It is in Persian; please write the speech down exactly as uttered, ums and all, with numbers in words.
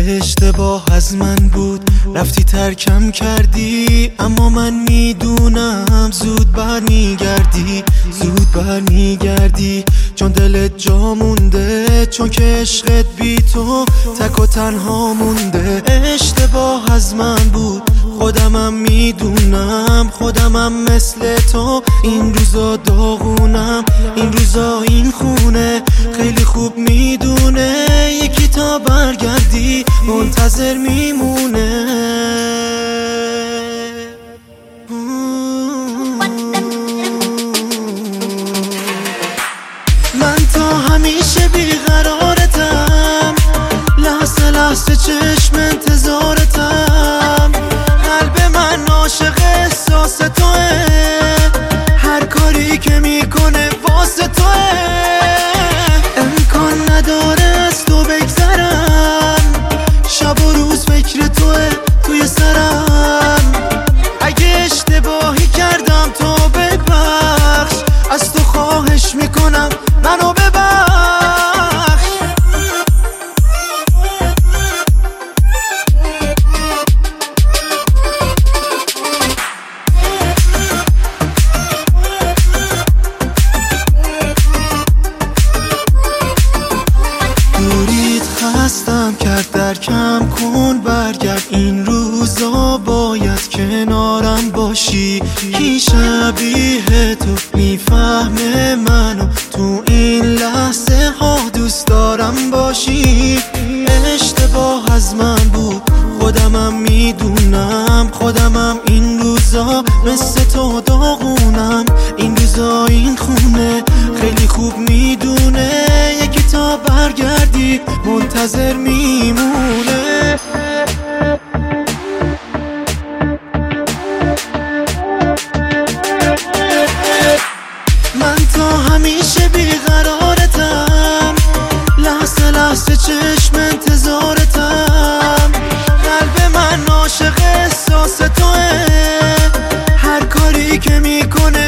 اشتباه از من بود، رفتی ترکم کردی، اما من میدونم زود برمیگردی، زود برمیگردی، چون دلت جا مونده، چون که عشقت بی تو تک و تنها مونده. اشتباه از من بود، خودمم میدونم، خودمم مثل تو این روزا داغونم، این روزا این خونه خیلی خوب میدونه، یکی تا برگردی منتظر میمونه. من تا همیشه بیقرارتم، لحظه لحظه چشم انتظارتم، قلب من عاشق احساس توه، هر کاری که میکنه واسه توه، امکان نداره از تو بگذرم، شب و روز فکر توه توی سرم، اگه اشتباهی کردم تو ببخش، از تو خواهش میکنم منو ببخش. دوریت خستم کرد، درکم کن برگرد، این روزا باید کنارم باشی، کی شبیه تو میفهمه منو تو این لحظه ها دوست دارم باشی. اشتباه از من بود، خودمم میدونم، خودمم این روزا مثل تو داغونم، این روزا این خونه خیلی خوب میدونه، یکی تا برگردی منتظر میمونه. من تا همیشه بیقرارتم، لحظه لحظه چشم انتظارتم، قلب من عاشق احساس توه، هر کاری که میکنه